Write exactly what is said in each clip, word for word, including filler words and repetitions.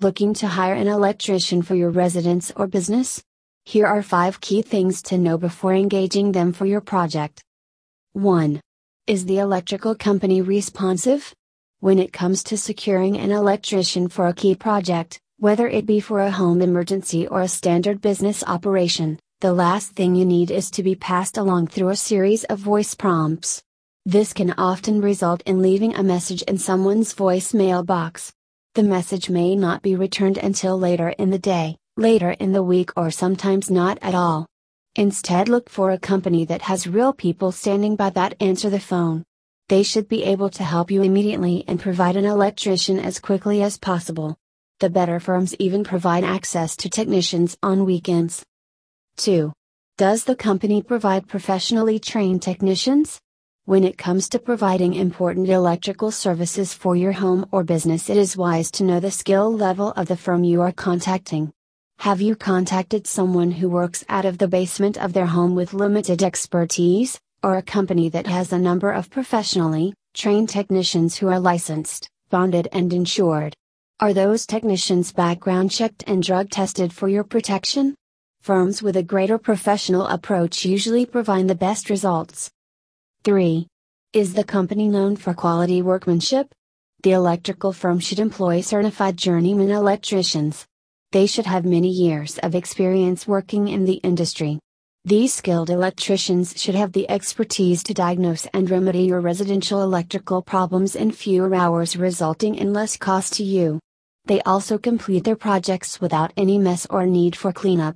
Looking to hire an electrician for your residence or business? Here are five key things to know before engaging them for your project. one. Is the electrical company responsive? When it comes to securing an electrician for a key project, whether it be for a home emergency or a standard business operation, the last thing you need is to be passed along through a series of voice prompts. This can often result in leaving a message in someone's voicemail box. The message may not be returned until later in the day, later in the week, or sometimes not at all. Instead, look for a company that has real people standing by that answer the phone. They should be able to help you immediately and provide an electrician as quickly as possible. The better firms even provide access to technicians on weekends. two. Does the company provide professionally trained technicians? When it comes to providing important electrical services for your home or business, it is wise to know the skill level of the firm you are contacting. Have you contacted someone who works out of the basement of their home with limited expertise, or a company that has a number of professionally trained technicians who are licensed, bonded, and insured? Are those technicians background checked and drug tested for your protection? Firms with a greater professional approach usually provide the best results. three. Is the company known for quality workmanship? The electrical firm should employ certified journeyman electricians. They should have many years of experience working in the industry. These skilled electricians should have the expertise to diagnose and remedy your residential electrical problems in fewer hours, resulting in less cost to you. They also complete their projects without any mess or need for cleanup.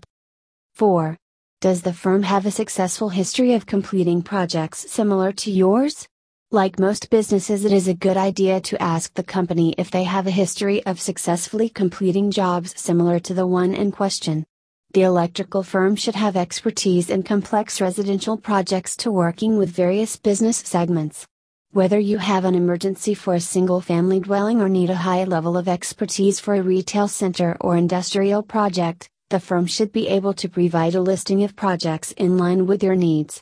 four. Does the firm have a successful history of completing projects similar to yours? Like most businesses, it is a good idea to ask the company if they have a history of successfully completing jobs similar to the one in question. The electrical firm should have expertise in complex residential projects to working with various business segments. Whether you have an emergency for a single family dwelling or need a high level of expertise for a retail center or industrial project, the firm should be able to provide a listing of projects in line with your needs.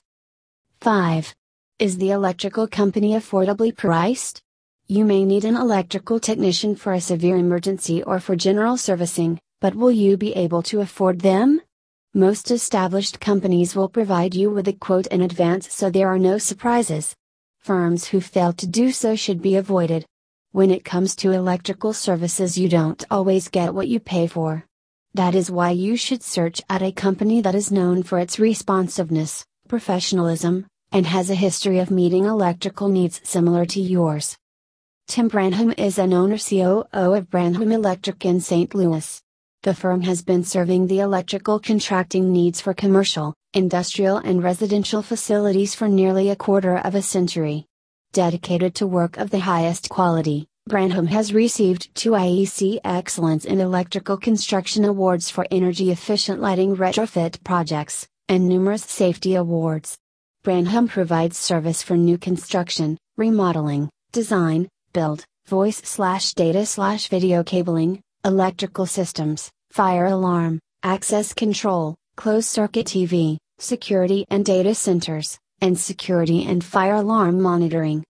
five. Is the electrical company affordably priced? You may need an electrical technician for a severe emergency or for general servicing, but will you be able to afford them? Most established companies will provide you with a quote in advance so there are no surprises. Firms who fail to do so should be avoided. When it comes to electrical services, you don't always get what you pay for. That is why you should search out a company that is known for its responsiveness, professionalism, and has a history of meeting electrical needs similar to yours. Tim Branham is an owner C O O of Branham Electric in Saint Louis. The firm has been serving the electrical contracting needs for commercial, industrial, and residential facilities for nearly a quarter of a century. Dedicated to work of the highest quality, Branham has received two I E C Excellence in Electrical Construction Awards for energy efficient lighting retrofit projects, and numerous safety awards. Branham provides service for new construction, remodeling, design, build, voice slash data slash video cabling, electrical systems, fire alarm, access control, closed circuit T V, security and data centers, and security and fire alarm monitoring.